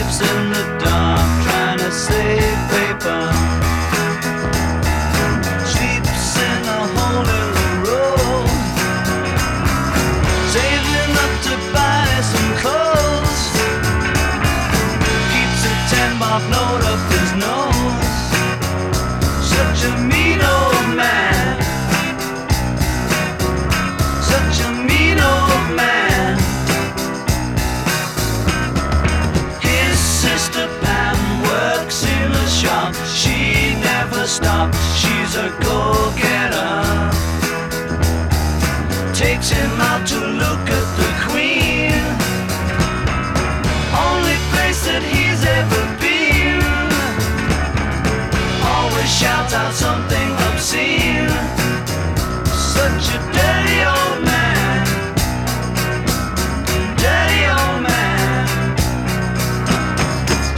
lives in the dark, trying to save paper. Sleeps in a hole in the road, saving up to buy some clothes. Keeps a 10-bob note up his nose. Such a mean old man. Such a mean old man. His sister Pam works in a shop. She never stops, she's a go-getter. Takes him out to look at the Queen, only place that he's ever been. Always shouts out something obscene. Such a dirty old